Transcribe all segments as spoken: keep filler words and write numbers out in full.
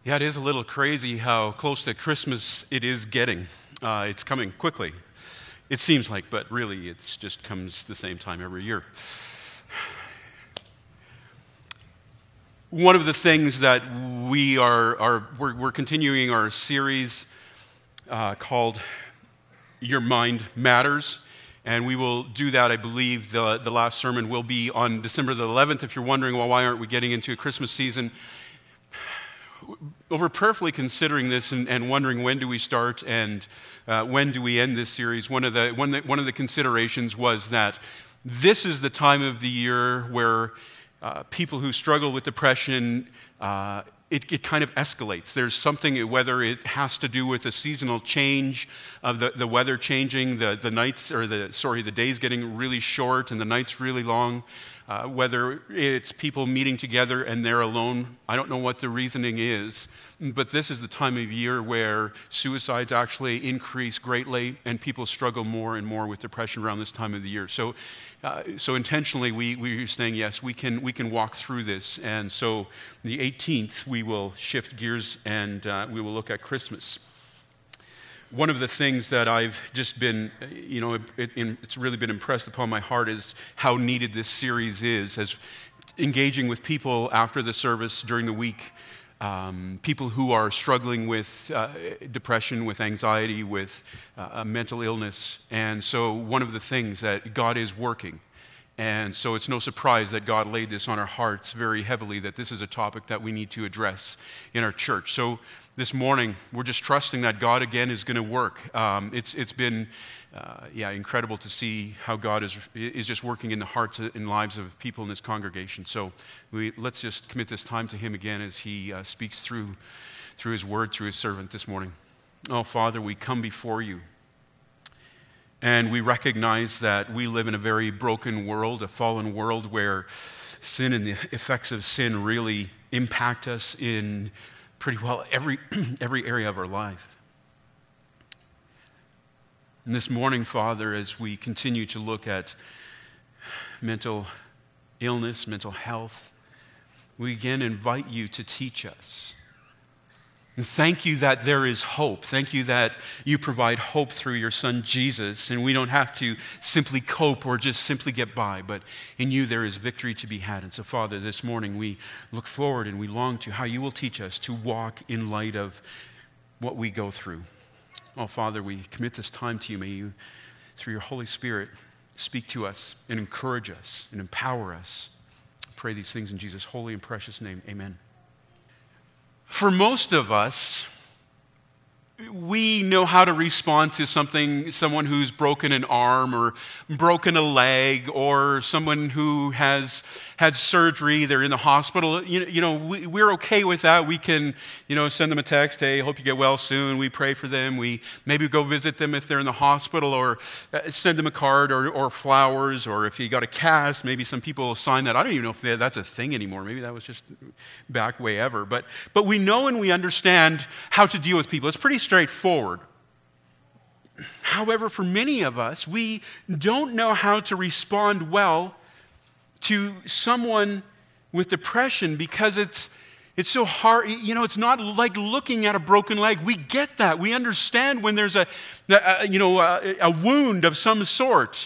Yeah, it is a little crazy how close to Christmas it is getting. Uh, it's coming quickly, it seems like, but really it just comes the same time every year. One of the things that we are, are we're, we're continuing our series uh, called Your Mind Matters, and we will do that. I believe the, the last sermon will be on December the eleventh. If you're wondering, well, why aren't we getting into a Christmas season? Over prayerfully considering this and, and wondering when do we start and uh, when do we end this series, one of the one, the, one of the considerations was that this is the time of the year where uh, people who struggle with depression, uh, it, it kind of escalates. There's something, whether it has to do with a seasonal change of the, the weather changing, the, the nights, or the, sorry, the days getting really short and the nights really long. Uh, whether it's people meeting together and they're alone, I don't know what the reasoning is, but this is the time of year where suicides actually increase greatly and people struggle more and more with depression around this time of the year. So uh, so intentionally we, we're saying, yes, we can we can walk through this. And so the eighteenth, we will shift gears and uh, we will look at Christmas. One of the things that I've just been, you know, it, it, it's really been impressed upon my heart is how needed this series is, as engaging with people after the service during the week, um, people who are struggling with uh, depression, with anxiety, with uh, mental illness. And so one of the things that God is working, and so it's no surprise that God laid this on our hearts very heavily, that this is a topic that we need to address in our church. So this morning, we're just trusting that God again is going to work. Um, it's it's been, uh, yeah, incredible to see how God is is just working in the hearts and lives of people in this congregation. So we let's just commit this time to Him again as He uh, speaks through through His Word, through His servant this morning. Oh, Father, we come before You, and we recognize that we live in a very broken world, a fallen world where sin and the effects of sin really impact us in pretty well every every area of our life. And this morning, Father, as we continue to look at mental illness, mental health, we again invite You to teach us. And thank You that there is hope. Thank You that You provide hope through Your Son, Jesus, and we don't have to simply cope or just simply get by, but in You there is victory to be had. And so, Father, this morning we look forward and we long to how You will teach us to walk in light of what we go through. Oh, Father, we commit this time to You. May You, through Your Holy Spirit, speak to us and encourage us and empower us. I pray these things in Jesus' holy and precious name. Amen. For most of us, we know how to respond to something, someone who's broken an arm or broken a leg, or someone who has had surgery, they're in the hospital. You know, you know we, we're okay with that. We can, you know, send them a text, hey, hope you get well soon. We pray for them. We maybe go visit them if they're in the hospital, or send them a card or, or flowers, or if you got a cast, maybe some people sign that. I don't even know if they, that's a thing anymore. Maybe that was just back way ever. But, but we know and we understand how to deal with people. It's pretty straightforward. However, for many of us, we don't know how to respond well to someone with depression because it's it's so hard. You know, it's not like looking at a broken leg. We get that. We understand when there's a, a you know a, a wound of some sort.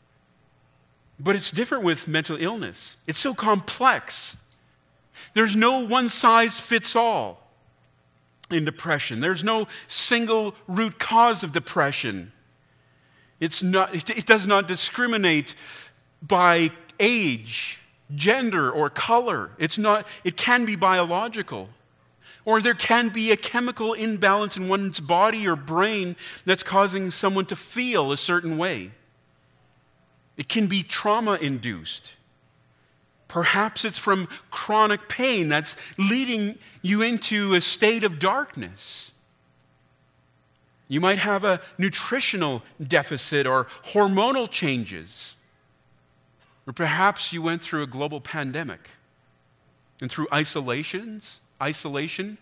But it's different with mental illness. It's so complex. There's no one size fits all in depression. There's no single root cause of depression. It's not. It, it does not discriminate by age, gender, or color. It's not. It can be biological, or there can be a chemical imbalance in one's body or brain that's causing someone to feel a certain way. It can be trauma-induced. Perhaps it's from chronic pain that's leading you into a state of darkness. You might have a nutritional deficit or hormonal changes. Or perhaps you went through a global pandemic, and through isolations, isolation,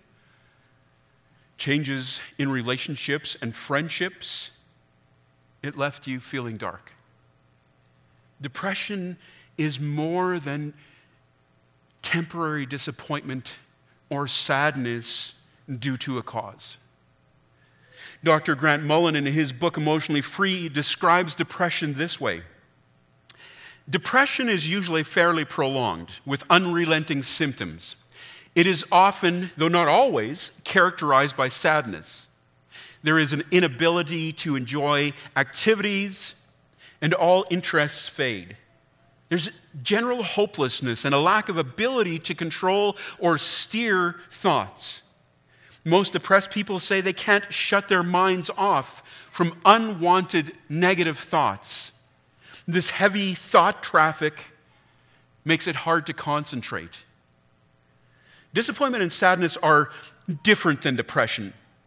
changes in relationships and friendships, it left you feeling dark. Depression is more than temporary disappointment or sadness due to a cause. Doctor Grant Mullen, in his book Emotionally Free, describes depression this way. Depression is usually fairly prolonged, with unrelenting symptoms. It is often, though not always, characterized by sadness. There is an inability to enjoy activities, and all interests fade. There's general hopelessness and a lack of ability to control or steer thoughts. Most depressed people say they can't shut their minds off from unwanted negative thoughts. This heavy thought traffic makes it hard to concentrate. Disappointment and sadness are different than depression,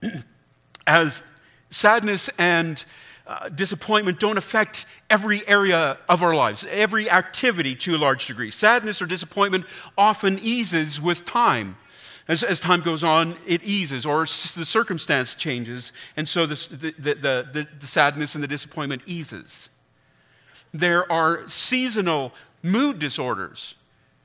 as sadness and uh, disappointment don't affect every area of our lives, every activity to a large degree. Sadness or disappointment often eases with time. As, as time goes on, it eases, or s- the circumstance changes, and so this, the, the, the, the sadness and the disappointment eases. There are seasonal mood disorders.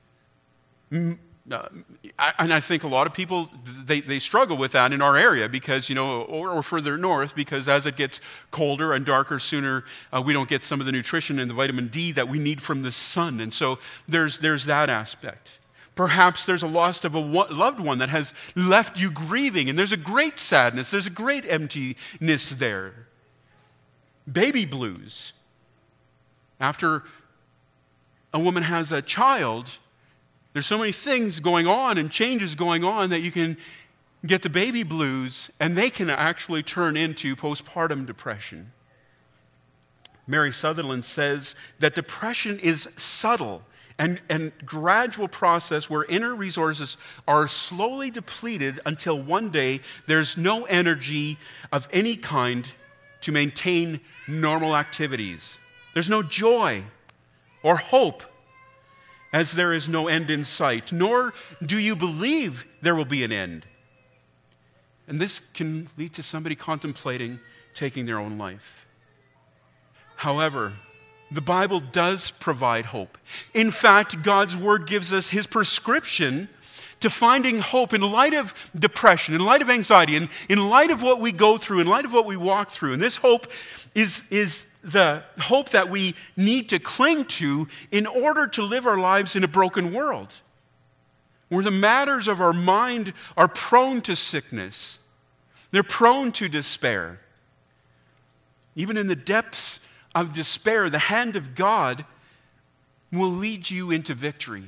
M- uh, I, and I think a lot of people, they, they struggle with that in our area because, you know, or, or further north, because as it gets colder and darker sooner, uh, we don't get some of the nutrition and the vitamin D that we need from the sun. And so there's, there's that aspect. Perhaps there's a loss of a loved one that has left you grieving, and there's a great sadness, there's a great emptiness there. Baby blues. After a woman has a child, there's so many things going on and changes going on that you can get the baby blues, and they can actually turn into postpartum depression. Mary Sutherland says that depression is subtle and, and gradual process where inner resources are slowly depleted until one day there's no energy of any kind to maintain normal activities. There's no joy or hope, as there is no end in sight, nor do you believe there will be an end. And this can lead to somebody contemplating taking their own life. However, the Bible does provide hope. In fact, God's Word gives us His prescription to finding hope in light of depression, in light of anxiety, in, in light of what we go through, in light of what we walk through. And this hope is, is the hope that we need to cling to in order to live our lives in a broken world, where the matters of our mind are prone to sickness. They're prone to despair. Even in the depths of despair, the hand of God will lead you into victory.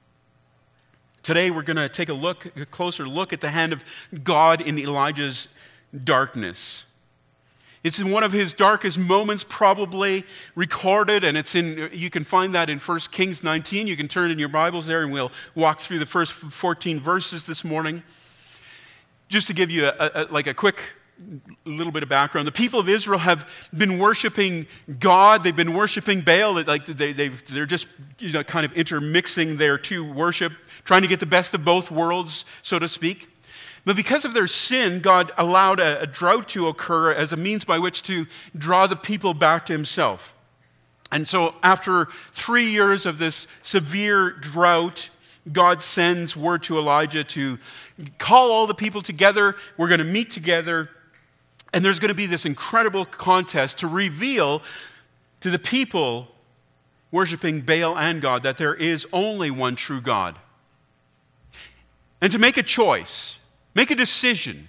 Today we're going to take a look, a closer look at the hand of God in Elijah's darkness. It's in one of his darkest moments probably recorded, and it's in, you can find that in First Kings nineteen. You can turn in your Bibles there, and we'll walk through the first fourteen verses this morning. Just to give you a, a, like a quick little bit of background, the people of Israel have been worshiping God. They've been worshiping Baal. Like they, they've, they're just, you know, kind of intermixing their two worship, trying to get the best of both worlds, so to speak. But because of their sin, God allowed a, a drought to occur as a means by which to draw the people back to Himself. And so after three years of this severe drought, God sends word to Elijah to call all the people together. We're going to meet together. And there's going to be this incredible contest to reveal to the people worshiping Baal and God that there is only one true God. And to make a choice, make a decision.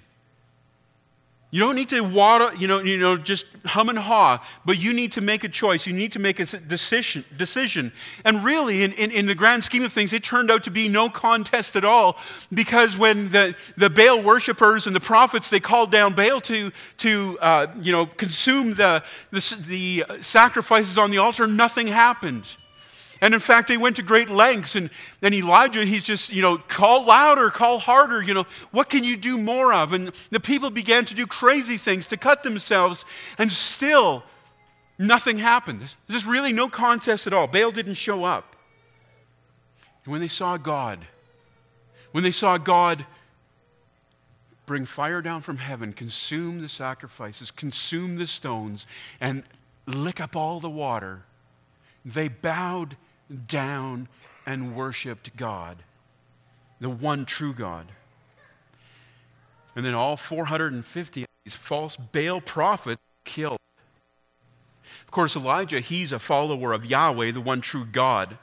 You don't need to water, you know, you know, just hum and haw, but you need to make a choice. You need to make a decision. decision. And really, in, in, in the grand scheme of things, it turned out to be no contest at all, because when the, the Baal worshipers and the prophets, they called down Baal to, to uh, you know, consume the, the, the sacrifices on the altar, nothing happened. And in fact, they went to great lengths. And then Elijah, he's just, you know, call louder, call harder. You know, what can you do more of? And the people began to do crazy things, to cut themselves. And still, nothing happened. There's really no contest at all. Baal didn't show up. And when they saw God, when they saw God bring fire down from heaven, consume the sacrifices, consume the stones, and lick up all the water, they bowed down and worshiped God, the one true God. And then all four hundred fifty of these false Baal prophets killed. Of course, Elijah, he's a follower of Yahweh, the one true God.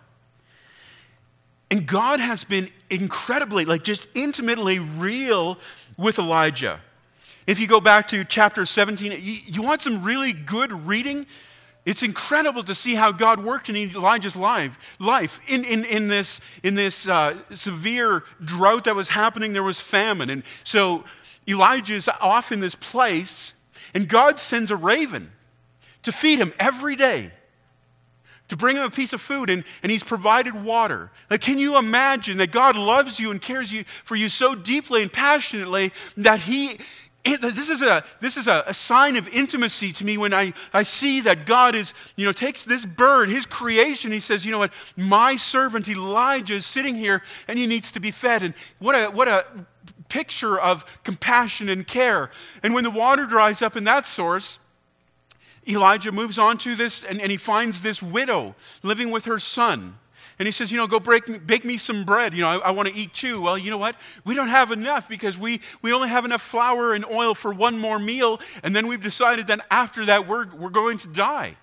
And God has been incredibly, like just intimately real with Elijah. If you go back to chapter seventeen, you, you want some really good reading? It's incredible to see how God worked in Elijah's life. Life in in in this in this uh, severe drought that was happening, there was famine, and so Elijah is off in this place, and God sends a raven to feed him every day, to bring him a piece of food, and, and he's provided water. Like, can you imagine that God loves you and cares you for you so deeply and passionately that he This is a this is a, a sign of intimacy to me when I, I see that God is, you know, takes this bird, his creation, he says, you know what, my servant Elijah is sitting here and he needs to be fed. And what a what a picture of compassion and care. And when the water dries up in that source, Elijah moves on to this and, and he finds this widow living with her son. And he says, you know, go break, bake me some bread. You know, I, I want to eat too. Well, you know what? We don't have enough because we, we only have enough flour and oil for one more meal. And then we've decided that after that, we're, we're going to die.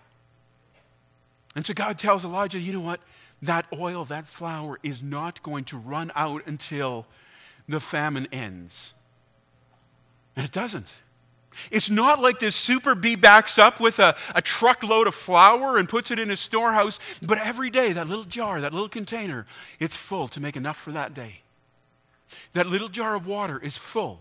And so God tells Elijah, you know what? That oil, that flour is not going to run out until the famine ends. And it doesn't. It's not like this super bee backs up with a, a truckload of flour and puts it in his storehouse, but every day that little jar, that little container, it's full to make enough for that day. That little jar of water is full,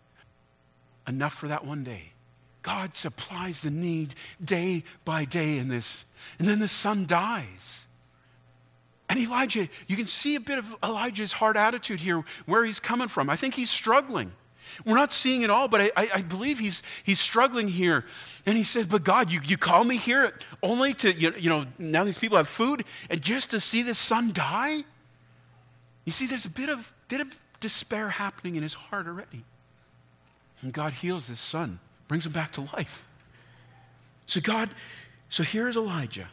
enough for that one day. God supplies the need day by day in this. And then the son dies. And Elijah, you can see a bit of Elijah's hard attitude here, where he's coming from. I think he's struggling. We're not seeing it all, but I, I, I believe he's he's struggling here. And he says, but God, you, you call me here only to, you, you know, now these people have food, and just to see this son die? You see, there's a bit of, bit of despair happening in his heart already. And God heals this son, brings him back to life. So God, so here's Elijah.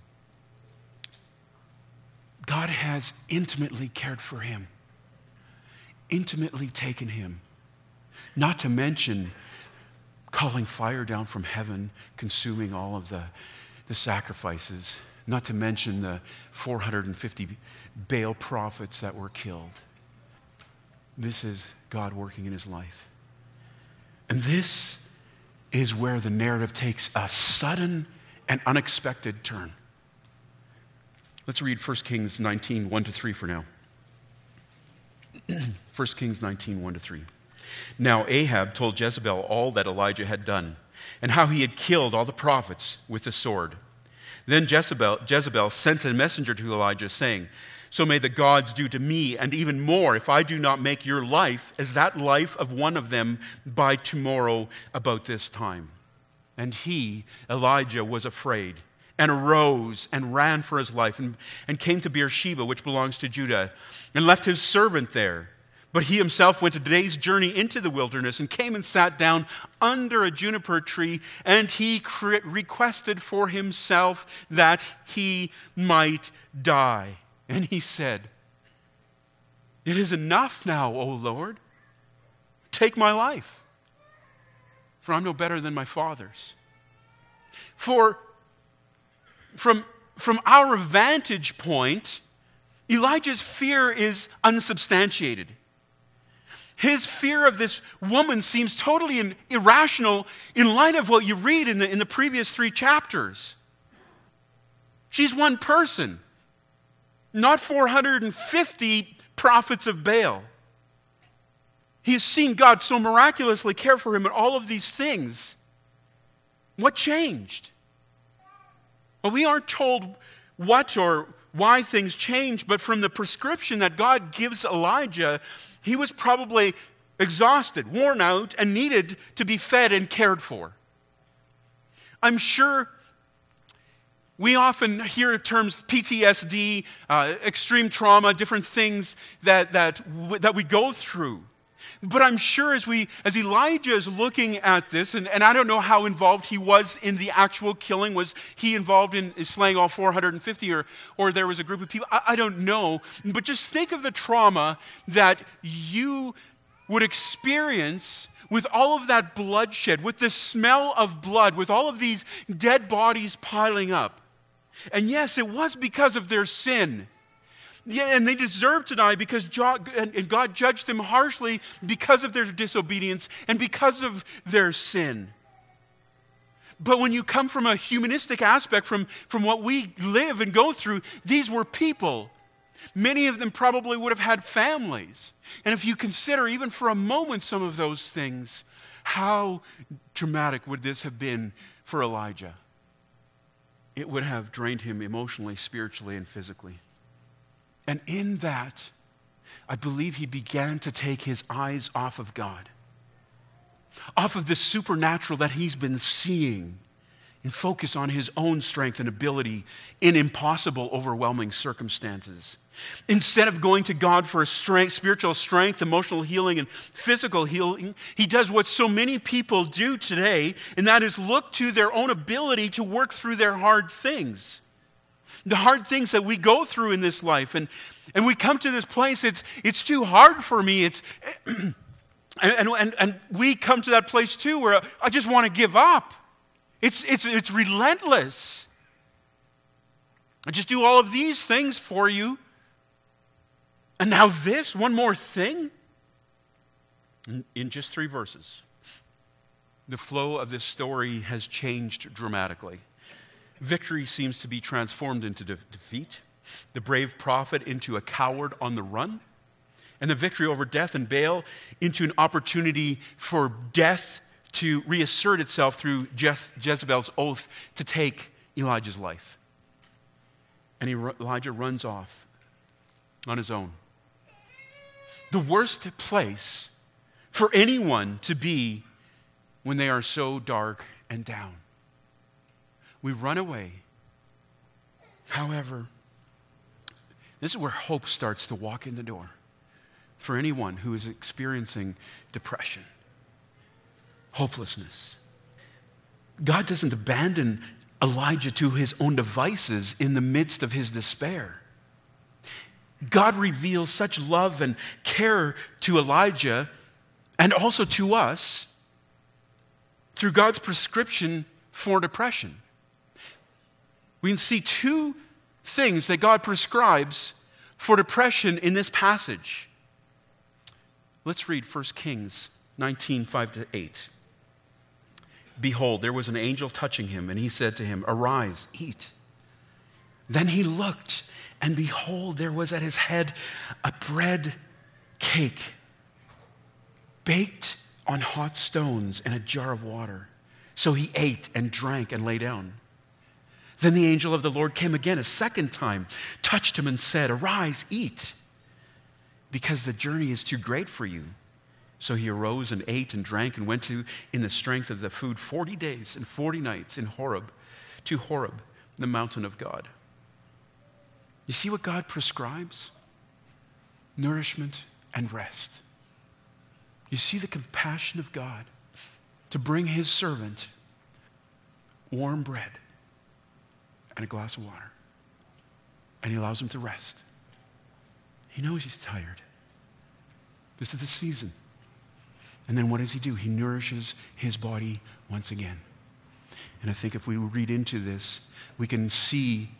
God has intimately cared for him, intimately taken him. Not to mention calling fire down from heaven, consuming all of the, the sacrifices. Not to mention the four hundred fifty Baal prophets that were killed. This is God working in his life. And this is where the narrative takes a sudden and unexpected turn. Let's read First Kings nineteen, one to three for now. First Kings nineteen, one to three. Now Ahab told Jezebel all that Elijah had done, and how he had killed all the prophets with the sword. Then Jezebel, Jezebel sent a messenger to Elijah, saying, so may the gods do to me, and even more, if I do not make your life as that life of one of them by tomorrow about this time. And he, Elijah, was afraid, and arose and ran for his life, and, and came to Beersheba, which belongs to Judah, and left his servant there. But he himself went a day's journey into the wilderness and came and sat down under a juniper tree, and he cre- requested for himself that he might die. And he said, it is enough now, O Lord. Take my life, for I'm no better than my father's. For from, from our vantage point, Elijah's fear is unsubstantiated. His fear of this woman seems totally in, irrational in light of what you read in the, in the previous three chapters. She's one person, not four hundred fifty prophets of Baal. He has seen God so miraculously care for him in all of these things. What changed? Well, we aren't told what or why things changed, but from the prescription that God gives Elijah, he was probably exhausted, worn out, and needed to be fed and cared for. I'm sure we often hear terms P T S D, uh, extreme trauma, different things that, that, that we go through. But I'm sure as we, as Elijah is looking at this, and, and I don't know how involved he was in the actual killing. Was he involved in slaying all four hundred fifty, or, or there was a group of people? I, I don't know. But just think of the trauma that you would experience with all of that bloodshed, with the smell of blood, with all of these dead bodies piling up. And yes, it was because of their sin. Yeah, and they deserved to die because God judged them harshly because of their disobedience and because of their sin. But when you come from a humanistic aspect, from, from what we live and go through, these were people. Many of them probably would have had families. And if you consider even for a moment some of those things, how traumatic would this have been for Elijah? It would have drained him emotionally, spiritually, and physically. And in that, I believe he began to take his eyes off of God, off of the supernatural that he's been seeing, and focus on his own strength and ability in impossible, overwhelming circumstances. Instead of going to God for a strength, spiritual strength, emotional healing, and physical healing, he does what so many people do today, and that is look to their own ability to work through their hard things. The hard things that we go through in this life. And, and we come to this place, it's, it's too hard for me. It's, and, and, and we come to that place too where I just want to give up. It's, it's, it's relentless. I just do all of these things for you. And now this, one more thing. In, in just three verses, the flow of this story has changed dramatically. Victory seems to be transformed into de- defeat, the brave prophet into a coward on the run, and the victory over death and Baal into an opportunity for death to reassert itself through Je- Jezebel's oath to take Elijah's life. And he, Elijah runs off on his own. The worst place for anyone to be when they are so dark and down. We run away. However, this is where hope starts to walk in the door for anyone who is experiencing depression, hopelessness. God doesn't abandon Elijah to his own devices in the midst of his despair. God reveals such love and care to Elijah and also to us through God's prescription for depression. We can see two things that God prescribes for depression in this passage. Let's read First Kings nineteen, five to eight. Behold, there was an angel touching him, and he said to him, "Arise, eat." Then he looked, and behold, there was at his head a bread cake baked on hot stones and a jar of water. So he ate and drank and lay down. Then the angel of the Lord came again a second time, touched him and said, "Arise, eat, because the journey is too great for you." So he arose and ate and drank and went to, in the strength of the food, forty days and forty nights in Horeb, to Horeb, the mountain of God. You see what God prescribes? Nourishment and rest. You see the compassion of God to bring his servant warm bread and a glass of water. And he allows him to rest. He knows he's tired. This is the season. And then what does he do? He nourishes his body once again. And I think if we read into this, we can see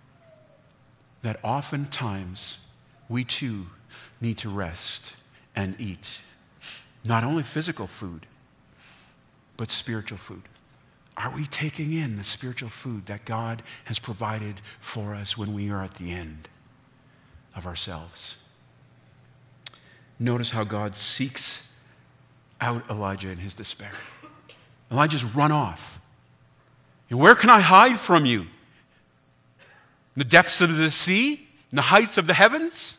that oftentimes we too need to rest and eat. Not only physical food, but spiritual food. Are we taking in the spiritual food that God has provided for us when we are at the end of ourselves? Notice how God seeks out Elijah in his despair. Elijah's run off. And where can I hide from you? In the depths of the sea? In the heights of the heavens?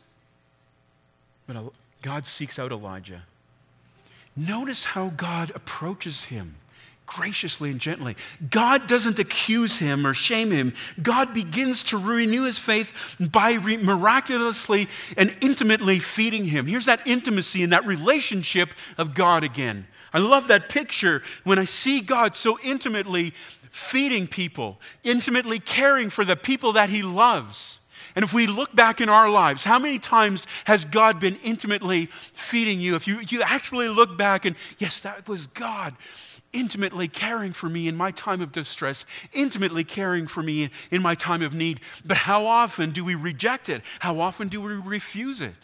But God seeks out Elijah. Notice how God approaches him. Graciously and gently. God doesn't accuse him or shame him. God begins to renew his faith by re- miraculously and intimately feeding him. Here's that intimacy and that relationship of God again. I love that picture when I see God so intimately feeding people, intimately caring for the people that he loves. And if we look back in our lives, how many times has God been intimately feeding you? If you, you actually look back and, yes, that was God intimately caring for me in my time of distress, intimately caring for me in my time of need. But how often do we reject it? How often do we refuse it?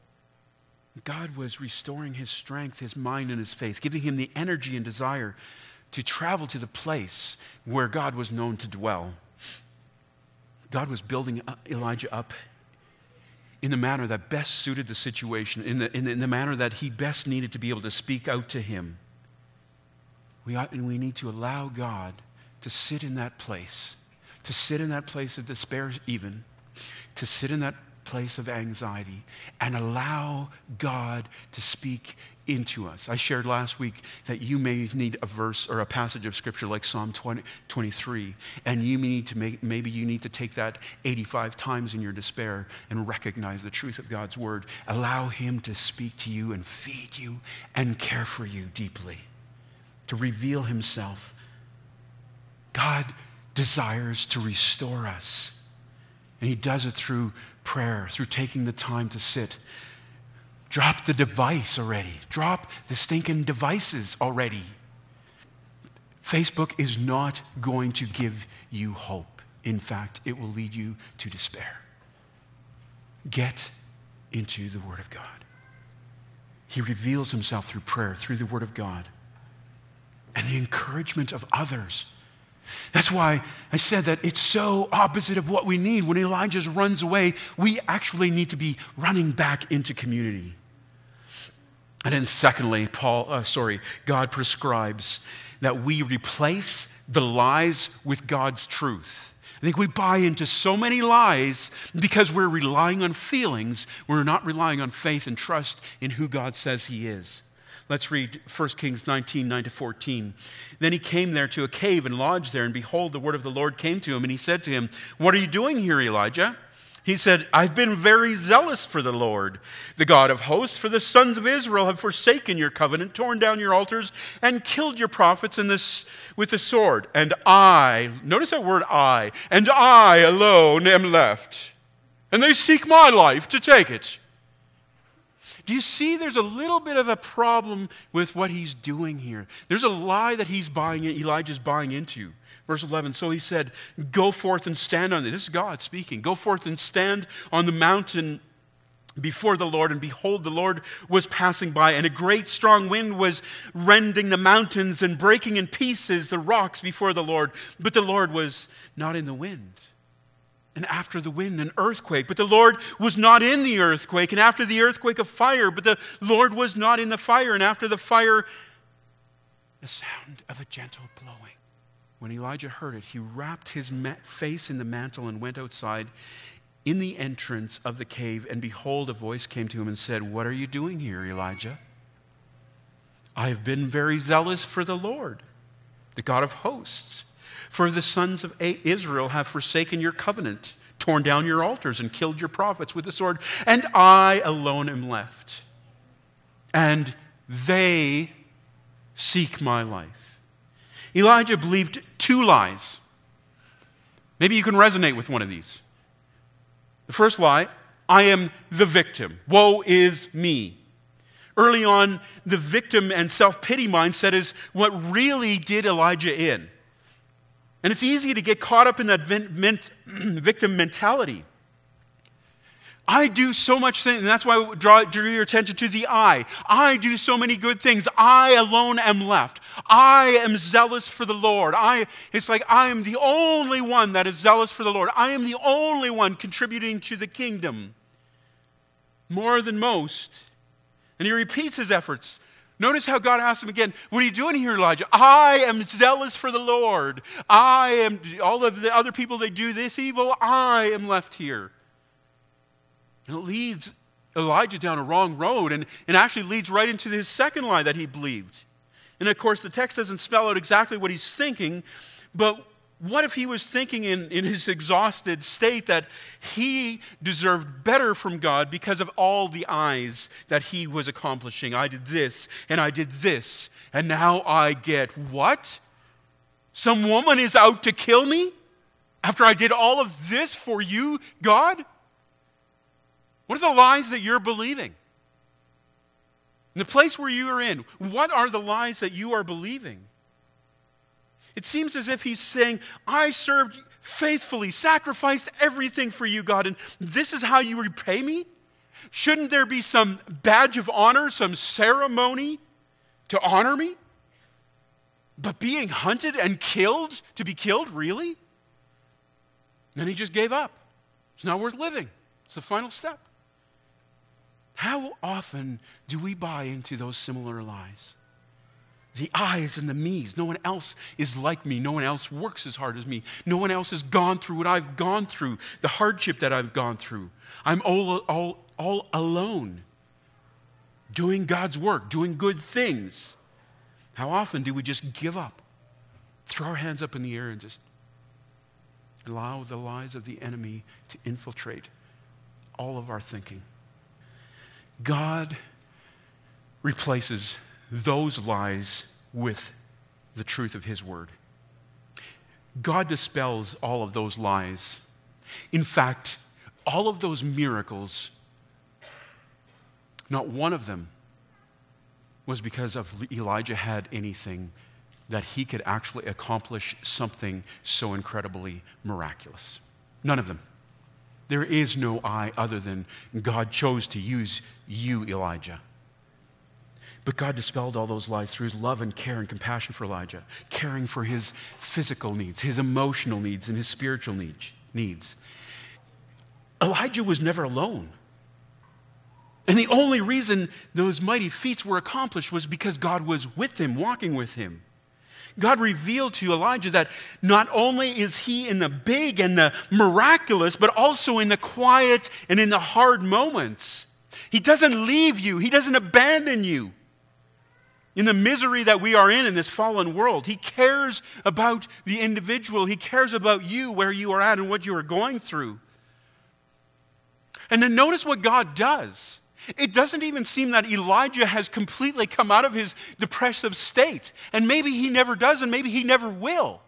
God was restoring his strength, his mind, and his faith, giving him the energy and desire to travel to the place where God was known to dwell. God was building Elijah up in the manner that best suited the situation, in the, in the, in the manner that he best needed to be able to speak out to him. We, ought, and we need to allow God to sit in that place, to sit in that place of despair even, to sit in that place of anxiety, and allow God to speak into us. I shared last week that you may need a verse or a passage of Scripture like Psalm twenty, twenty-three, and you may need to make, maybe you need to take that eighty-five times in your despair and recognize the truth of God's Word. Allow Him to speak to you and feed you and care for you deeply, to reveal Himself. God desires to restore us, and He does it through prayer, through taking the time to sit. Drop the device already. Drop the stinking devices already. Facebook is not going to give you hope. In fact, it will lead you to despair. Get into the Word of God. He reveals Himself through prayer, through the Word of God, and the encouragement of others. That's why I said that it's so opposite of what we need. When Elijah runs away, we actually need to be running back into community. And then secondly, Paul, uh, sorry, God prescribes that we replace the lies with God's truth. I think we buy into so many lies because we're relying on feelings. We're not relying on faith and trust in who God says He is. Let's read First Kings nineteen, nine to fourteen. Then he came there to a cave and lodged there, and behold, the word of the Lord came to him, and he said to him, "What are you doing here, Elijah?" He said, "I've been very zealous for the Lord, the God of hosts, for the sons of Israel have forsaken your covenant, torn down your altars, and killed your prophets in this, with the sword. And I," notice that word I, "and I alone am left, and they seek my life to take it." Do you see there's a little bit of a problem with what he's doing here? There's a lie that he's buying, Elijah's buying into. Verse eleven, so he said, "Go forth and stand on it." This is God speaking. "Go forth and stand on the mountain before the Lord, and behold, the Lord was passing by, and a great strong wind was rending the mountains and breaking in pieces the rocks before the Lord. But the Lord was not in the wind. And after the wind, an earthquake. But the Lord was not in the earthquake. And after the earthquake, a fire. But the Lord was not in the fire. And after the fire, the sound of a gentle blowing. When Elijah heard it, he wrapped his ma- face in the mantle and went outside in the entrance of the cave. And behold, a voice came to him and said, "What are you doing here, Elijah?" "I have been very zealous for the Lord, the God of hosts. For the sons of Israel have forsaken your covenant, torn down your altars, and killed your prophets with the sword. And I alone am left. And they seek my life." Elijah believed two lies. Maybe you can resonate with one of these. The first lie, I am the victim. Woe is me. Early on, the victim and self-pity mindset is what really did Elijah in. And it's easy to get caught up in that victim mentality. I do so much things, and that's why I draw, drew your attention to the I. I do so many good things. I alone am left. I am zealous for the Lord. I, it's like I am the only one that is zealous for the Lord. I am the only one contributing to the kingdom more than most. And he repeats his efforts. Notice how God asks him again, "What are you doing here, Elijah?" "I am zealous for the Lord. I am," all of the other people, they do this evil. "I am left here." And it leads Elijah down a wrong road, and, and actually leads right into his second lie that he believed. And of course, the text doesn't spell out exactly what he's thinking, but what if he was thinking in, in his exhausted state that he deserved better from God because of all the I's that he was accomplishing? I did this, and I did this, and now I get what? Some woman is out to kill me after I did all of this for you, God? What are the lies that you're believing? In the place where you are in, what are the lies that you are believing? It seems as if he's saying, I served faithfully, sacrificed everything for you, God, and this is how you repay me? Shouldn't there be some badge of honor, some ceremony to honor me? But being hunted and killed, to be killed, really? Then he just gave up. It's not worth living. It's the final step. How often do we buy into those similar lies? The I's and the me's. No one else is like me. No one else works as hard as me. No one else has gone through what I've gone through, the hardship that I've gone through. I'm all, all, all alone, doing God's work, doing good things. How often do we just give up, throw our hands up in the air and just allow the lies of the enemy to infiltrate all of our thinking? God replaces those lies with the truth of his word. God dispels all of those lies. In fact, all of those miracles, not one of them was because of Elijah had anything that he could actually accomplish something so incredibly miraculous. None of them. There is no I other than God chose to use you, Elijah. But God dispelled all those lies through his love and care and compassion for Elijah, caring for his physical needs, his emotional needs, and his spiritual needs. Elijah was never alone. And the only reason those mighty feats were accomplished was because God was with him, walking with him. God revealed to Elijah that not only is he in the big and the miraculous, but also in the quiet and in the hard moments. He doesn't leave you. He doesn't abandon you. In the misery that we are in in this fallen world, he cares about the individual. He cares about you, where you are at and what you are going through. And then notice what God does. It doesn't even seem that Elijah has completely come out of his depressive state. And maybe he never does, and maybe he never will.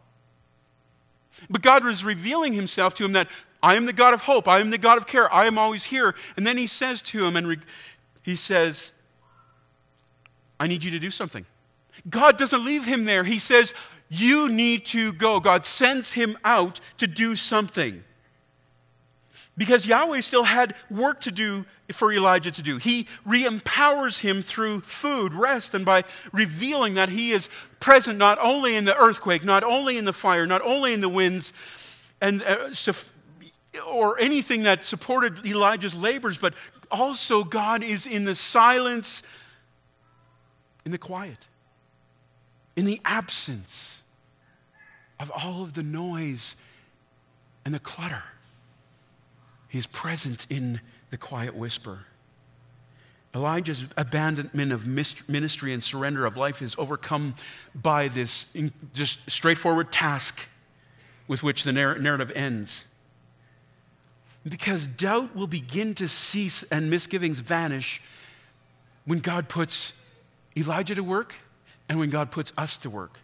But God was revealing himself to him that I am the God of hope. I am the God of care. I am always here. And then he says to him, and re- he says, I need you to do something. God doesn't leave him there. He says, you need to go. God sends him out to do something. Because Yahweh still had work to do for Elijah to do. He re-empowers him through food, rest, and by revealing that he is present not only in the earthquake, not only in the fire, not only in the winds, and uh, or anything that supported Elijah's labors, but also God is in the silence, in the quiet, in the absence of all of the noise and the clutter. He is present in the quiet whisper. Elijah's abandonment of ministry and surrender of life is overcome by this just straightforward task with which the narrative ends. Because doubt will begin to cease and misgivings vanish when God puts Elijah to work and when God puts us to work.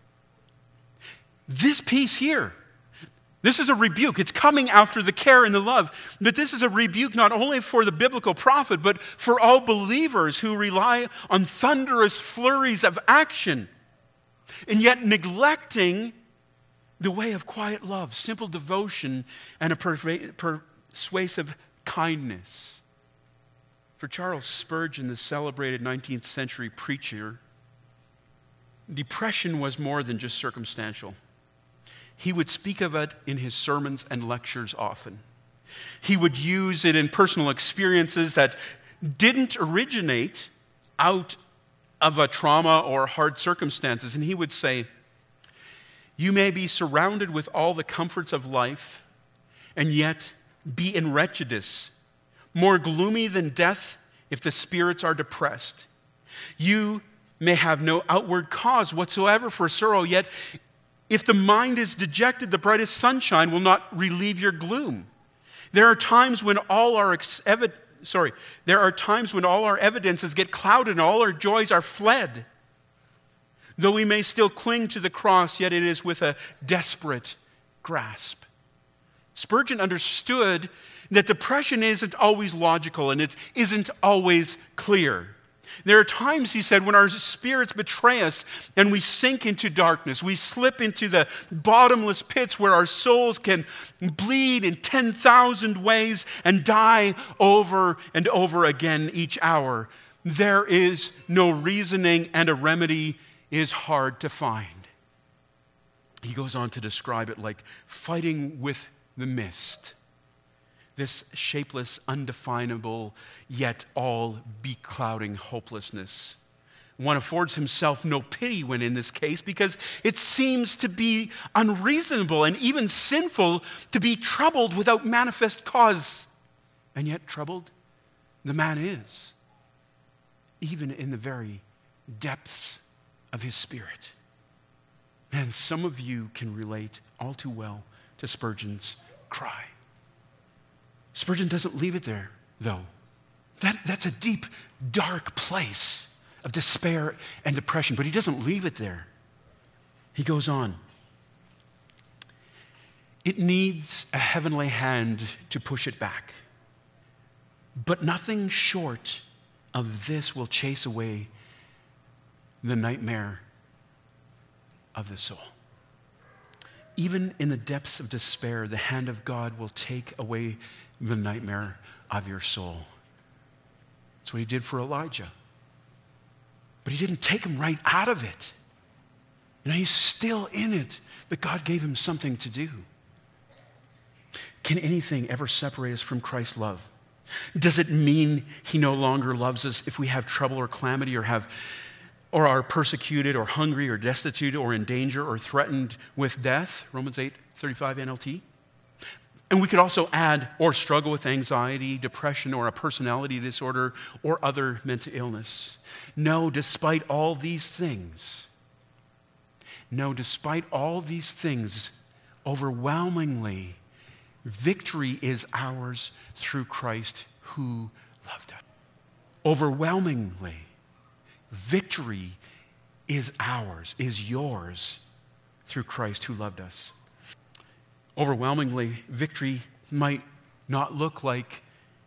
This piece here, this is a rebuke. It's coming after the care and the love. But this is a rebuke not only for the biblical prophet, but for all believers who rely on thunderous flurries of action, and yet neglecting the way of quiet love, simple devotion, and a perva- persuasive kindness. For Charles Spurgeon, the celebrated nineteenth century preacher, depression was more than just circumstantial. He would speak of it in his sermons and lectures often. He would use it in personal experiences that didn't originate out of a trauma or hard circumstances. And he would say, you may be surrounded with all the comforts of life and yet be in wretchedness, more gloomy than death if the spirits are depressed. You may have no outward cause whatsoever for sorrow, yet if the mind is dejected, the brightest sunshine will not relieve your gloom. There are times when all our ex- evi- sorry, there are times when all our evidences get clouded and all our joys are fled. Though we may still cling to the cross, yet it is with a desperate grasp. Spurgeon understood That depression isn't always logical and it isn't always clear. There are times, he said, when our spirits betray us and we sink into darkness. We slip into the bottomless pits where our souls can bleed in ten thousand ways and die over and over again each hour. There is no reasoning and a remedy is hard to find. He goes on to describe it like fighting with the mist. This shapeless, undefinable, yet all beclouding hopelessness. One affords himself no pity when in this case because it seems to be unreasonable and even sinful to be troubled without manifest cause. And yet troubled the man is, even in the very depths of his spirit. And some of you can relate all too well to Spurgeon's cry. Spurgeon doesn't leave it there, though. That, that's a deep, dark place of despair and depression, but he doesn't leave it there. He goes on. It needs a heavenly hand to push it back, but nothing short of this will chase away the nightmare of the soul. Even in the depths of despair, the hand of God will take away the nightmare of your soul. That's what he did for Elijah. But he didn't take him right out of it. You know, he's still in it, but God gave him something to do. Can anything ever separate us from Christ's love? Does it mean he no longer loves us if we have trouble or calamity or have or are persecuted or hungry or destitute or in danger or threatened with death? Romans eight thirty-five N L T. And we could also add, or struggle with anxiety, depression, or a personality disorder, or other mental illness. No, despite all these things, no, despite all these things, overwhelmingly, victory is ours through Christ who loved us. Overwhelmingly, victory is ours, is yours through Christ who loved us. Overwhelmingly, victory might not look like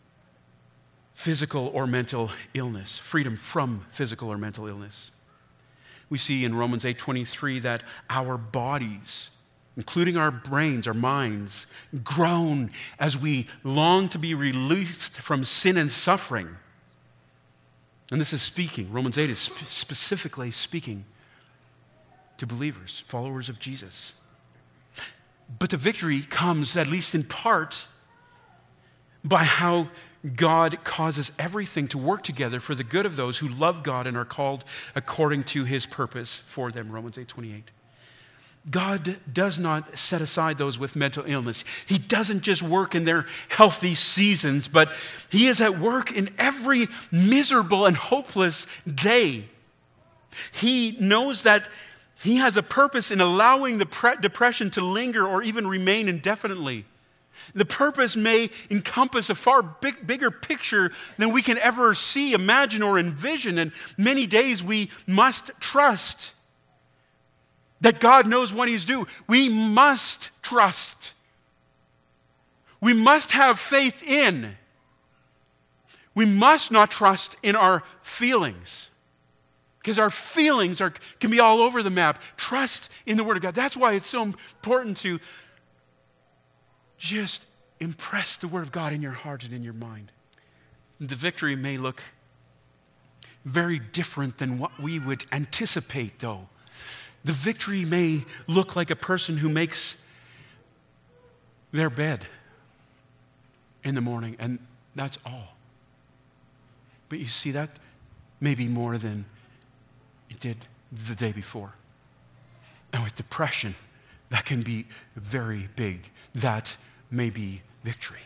physical or mental illness, freedom from physical or mental illness. We see in Romans eight twenty-three that our bodies, including our brains, our minds, groan as we long to be released from sin and suffering. And this is speaking, Romans eight is sp- specifically speaking to believers, followers of Jesus. But the victory comes, at least in part, by how God causes everything to work together for the good of those who love God and are called according to his purpose for them, Romans eight twenty-eight. God does not set aside those with mental illness. He doesn't just work in their healthy seasons, but he is at work in every miserable and hopeless day. He knows that he has a purpose in allowing the pre- depression to linger or even remain indefinitely. The purpose may encompass a far big, bigger picture than we can ever see, imagine, or envision. And many days we must trust that God knows what he's doing. We must trust. We must have faith in. We must not trust in our feelings. Because our feelings are, can be all over the map. Trust in the Word of God. That's why it's so important to just impress the Word of God in your heart and in your mind. The victory may look very different than what we would anticipate, though. The victory may look like a person who makes their bed in the morning, and that's all. But you see, that may be more than it did the day before. And with depression, that can be very big. That may be victory.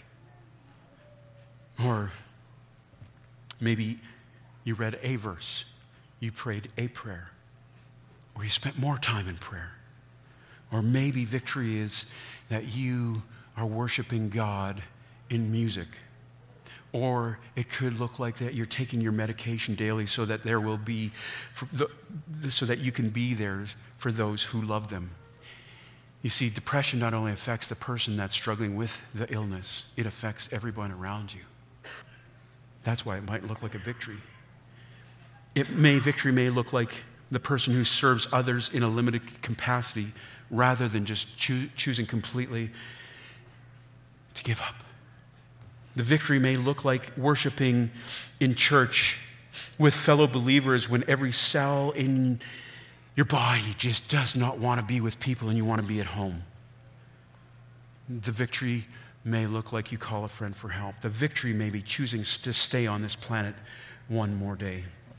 Or maybe you read a verse, you prayed a prayer, or you spent more time in prayer. Or maybe victory is that you are worshiping God in music. Or it could look like that you're taking your medication daily so that there will be, the, so that you can be there for those who love them. You see, depression not only affects the person that's struggling with the illness, it affects everyone around you. That's why it might look like a victory. It may, victory may look like the person who serves others in a limited capacity rather than just choo- choosing completely to give up. The victory may look like worshiping in church with fellow believers when every cell in your body just does not want to be with people and you want to be at home. The victory may look like you call a friend for help. The victory may be choosing to stay on this planet one more day.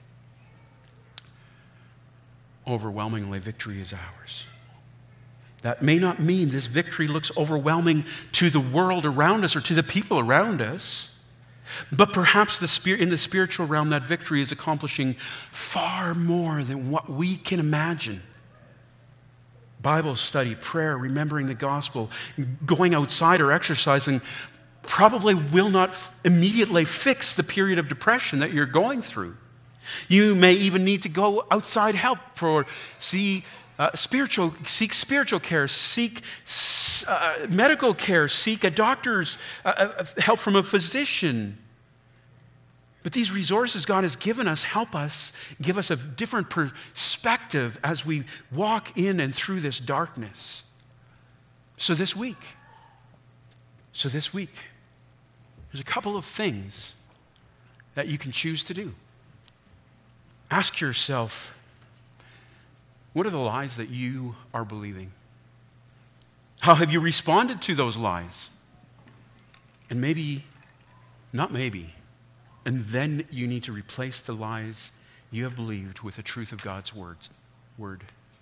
Overwhelmingly, victory is ours. That may not mean this victory looks overwhelming to the world around us or to the people around us, but perhaps the spirit, in the spiritual realm, that victory is accomplishing far more than what we can imagine. Bible study, prayer, remembering the gospel, going outside or exercising probably will not f- immediately fix the period of depression that you're going through. You may even need to go outside help for see uh, spiritual, seek spiritual care, seek uh, medical care, seek a doctor's uh, help from a physician. But these resources God has given us help us, give us a different perspective as we walk in and through this darkness. So this week, so this week, there's a couple of things that you can choose to do. Ask yourself, what are the lies that you are believing? How have you responded to those lies? And maybe, not maybe, and then you need to replace the lies you have believed with the truth of God's words, word.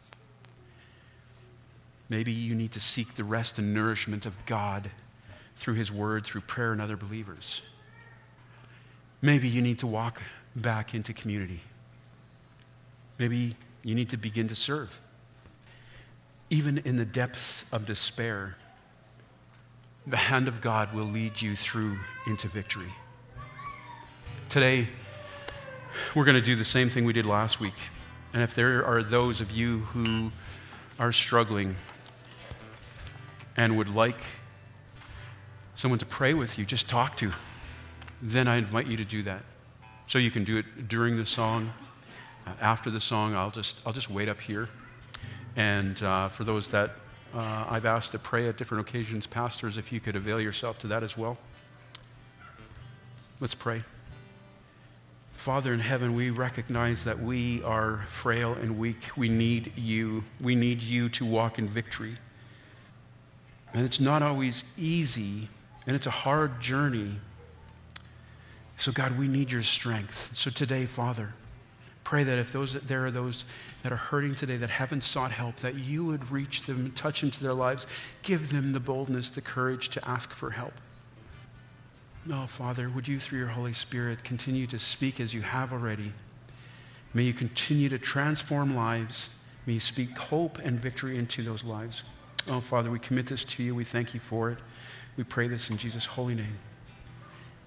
Maybe you need to seek the rest and nourishment of God through His word, through prayer and other believers. Maybe you need to walk back into community. Maybe you need to begin to serve. Even in the depths of despair, the hand of God will lead you through into victory. Today, we're going to do the same thing we did last week. And if there are those of you who are struggling and would like someone to pray with you, just talk to, then I invite you to do that. So you can do it during the song. Uh, after the song, I'll just I'll just wait up here. And uh, for those that uh, I've asked to pray at different occasions, pastors, if you could avail yourself to that as well. Let's pray. Father in heaven, we recognize that we are frail and weak. We need you. We need you to walk in victory. And it's not always easy, and it's a hard journey. So God, we need your strength. So today, Father, pray that if those there are those that are hurting today that haven't sought help, that you would reach them, touch into their lives, give them the boldness, the courage to ask for help. No, Father, would you, through your Holy Spirit, continue to speak as you have already. May you continue to transform lives. May you speak hope and victory into those lives. Oh, Father, we commit this to you. We thank you for it. We pray this in Jesus' holy name.